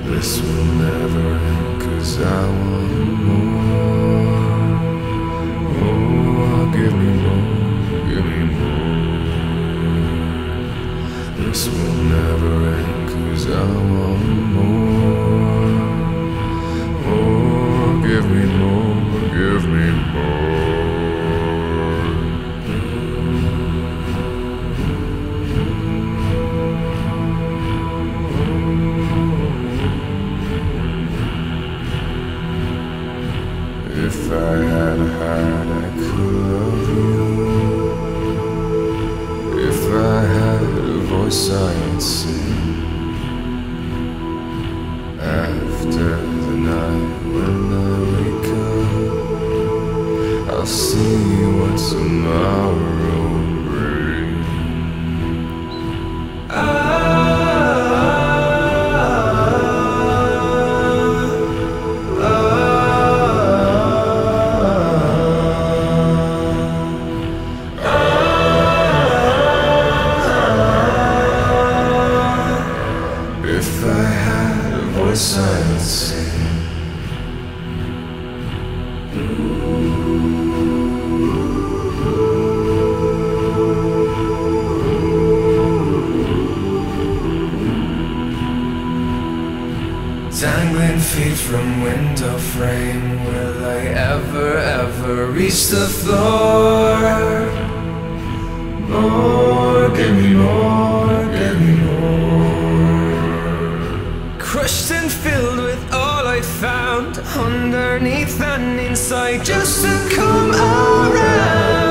This will never end, 'cause I want more. Oh, give me more, give me more. This will never end, 'cause I want more. Oh, give me more, give me more. If I had a heart, I could love you. If I had a voice, I would sing. After the night when I wake up, I'll see what tomorrow brings. If I had a voice, I would sing. Dangling feet from window frame, will I ever reach the floor? More, give me more, give me more. Crushed and filled with all I found, underneath and inside, just to come around.